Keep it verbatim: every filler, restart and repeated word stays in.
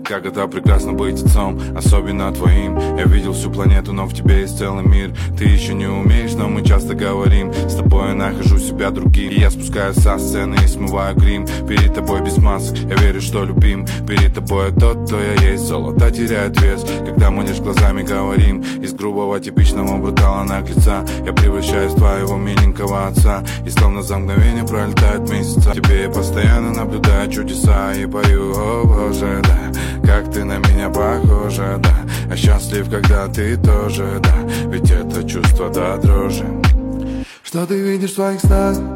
Как это прекрасно быть отцом, особенно твоим. Я видел всю планету, но в тебе есть целый мир. Ты еще не умеешь, но мы часто говорим. С тобой я нахожу себя другим. И я спускаюсь со сцены и смываю грим. Перед тобой без масок, я верю, что любим. Перед тобой я тот, кто я есть. Золото теряет вес, когда мы лишь глазами говорим. Из грубого типичного брутала наглеца я превращаюсь в твоего миленького отца. И словно за мгновение пролетают месяца. Тебе я постоянно наблюдаю чудеса и пою, о боже, да. Как ты на меня похожа, да. Я счастлив, когда ты тоже, да. Ведь это чувство до дрожи. Что ты видишь в своих снах?